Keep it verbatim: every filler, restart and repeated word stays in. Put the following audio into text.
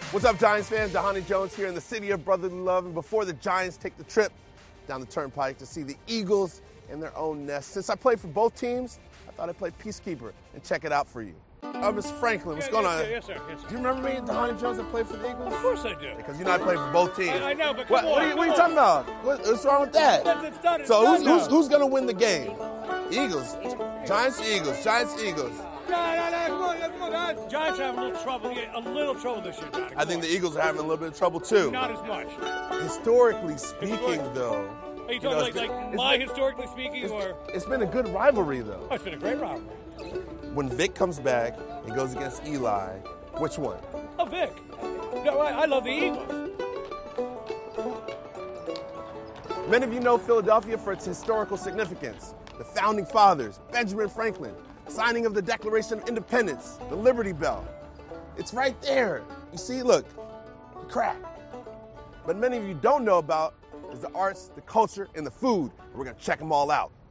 What's up, Giants fans? Dhani Jones here in the city of brotherly love. And before the Giants take the trip down the turnpike to see the Eagles in their own nest, since I played for both teams, I thought I'd play peacekeeper and check it out for you. Uh, Mister Franklin, what's yeah, going yes, on? Sir, yes, sir. Yes, sir. Do you remember me and Dhani Jones that played for the Eagles? Of course I do. Because you know I played for both teams. I, I know, but come what, on. what are you, come what are you on. talking about? What, what's wrong with that? It's, it's done, it's so done who's, now. who's, who's going to win the game? Eagles. Giants, Eagles. Giants, Eagles. No, no, no, come on, come on, guys. Giants are having a little trouble, yeah, a little trouble this year, Johnny. I think the Eagles are having a little bit of trouble, too. Not as much. Historically speaking, Historic- though. Are you talking you know, like, it's like been- my it's been- historically speaking, It's, or? it's been a good rivalry, though. Oh, it's been a great rivalry. When Vic comes back and goes against Eli, which one? Oh, Vic. No, I, I love the Eagles. Many of you know Philadelphia for its historical significance. The Founding Fathers, Benjamin Franklin, signing of the Declaration of Independence, the Liberty Bell. It's right there. You see, look, the crack. But many of you don't know about is the arts, the culture, and the food. We're going to check them all out.